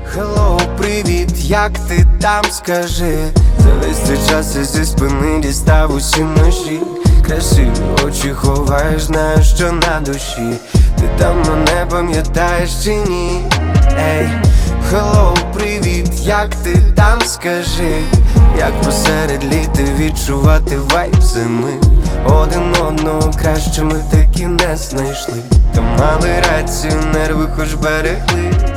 Hello, привіт, як ти там, скажи? За весь цей час я зі спини дістав усі ножі. Красиві очі ховаєш, знаю, що на душі. Ти там мене пам'ятаєш чи ні? Ей, hello, привіт, як ти там, скажи? Як посеред літа відчувати вайб зими? Один одного краще ми таки не знайшли. Та мали рацію, нерви хоч берегли.